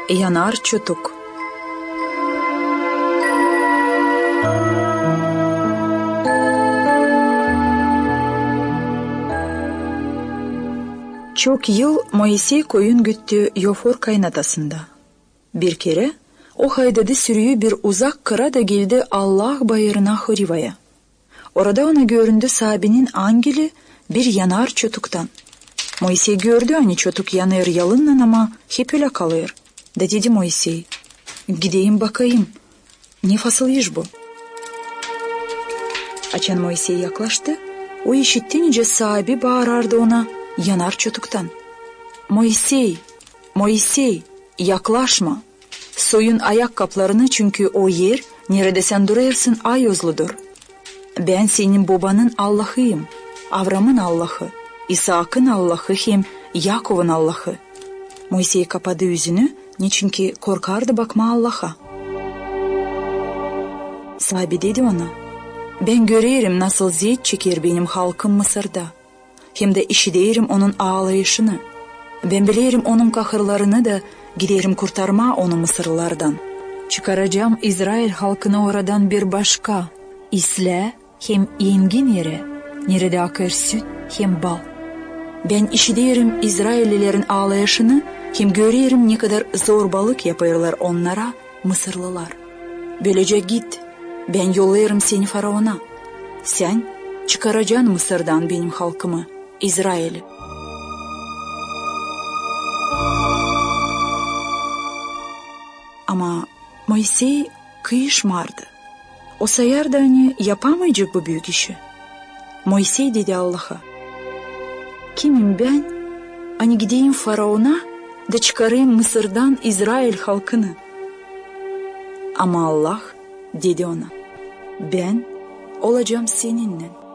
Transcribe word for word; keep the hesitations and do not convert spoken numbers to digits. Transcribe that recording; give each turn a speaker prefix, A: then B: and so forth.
A: Yanar çötük. Çok yıl Moisey koyun güttü Yofor kaynatasında. Bir kere o haydadı sürüyü bir uzak kıra da geldi Allah bayırına Horiva'ya. Orada ona göründü Sabi'nin angeli bir yanar çötükten. Moisey gördü hani çötük yanıyor yalınla ama hep öyle kalıyor. Da dedi Moisey, gideyim bakayım, ne fasıl iş bu? Açan Moisey yaklaştı, o işittiğince Sabi bağırardı ona yanar çötükten. Moisey, Moisey, yaklaşma. Soyun ayakkabılarını çünkü o yer nerede sen duruyorsun ayozludur. Ben senin babanın Allah'ıyım, Avram'ın Allah'ı, İshak'ın Allah'ı hem Yakov'un Allah'ı. Moisey kapadı yüzünü, niçin ki korkardı bakma Allah'a. Sahibi dedi ona, ben görüyorum nasıl ziyet çeker benim halkım Mısır'da. Hem de işitirim onun ağlayışını. Ben bilirim onun kahırlarını da giderim kurtarma onu Mısırlılardan. Çıkaracağım İsrail halkını oradan bir başka, isle hem engin yere, nerede akar süt hem bal. Ben işitirim İsraillilerin ağlayışını, hem görüyorum ne kadar zorbalık yapıyorlar onlara Mısırlılar. Böylece git, ben yollayırım seni Faraon'a. Sen çıkaracaksın Mısır'dan benim halkımı, İsrail'i. Ama Moisey kıyışmardı. O sayar da hani yapamayacak bu büyük işi. Moisey dedi Allah'a, kimim ben? Hani gideyim Faraon'a da çıkarayım Mısır'dan İsrail halkını. Ama Allah dedi ona, ben olacağım seninle.